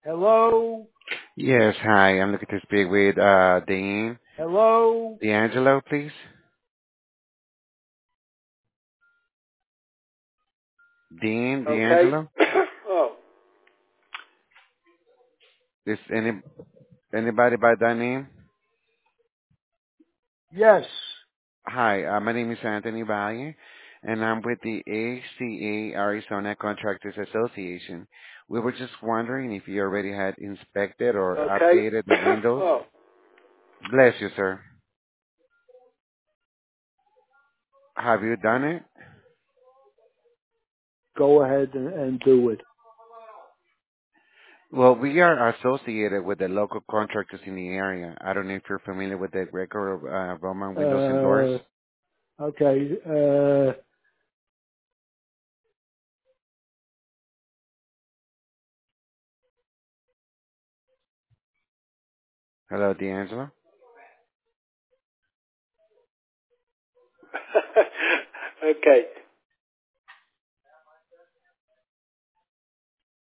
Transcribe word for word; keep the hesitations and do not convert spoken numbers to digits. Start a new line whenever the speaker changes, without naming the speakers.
Hello?
Yes, hi. I'm looking to speak with uh Dean.
Hello?
D'Angelo, please. Dean
Okay.
D'Angelo.
Oh,
Is any anybody by that name?
yes.
Hi, uh, my name is Anthony Valle, and I'm with the A C A Arizona Contractors Association. We were just wondering if you already had inspected or
Okay.
updated the windows.
Oh,
Bless you, sir. Have you done it?
go ahead and, and do it.
Well, we are associated with the local contractors in the area. I don't know if you're familiar with the Greco uh, Roman windows and doors.
Uh, okay. Uh,
Hello, D'Angelo.
okay.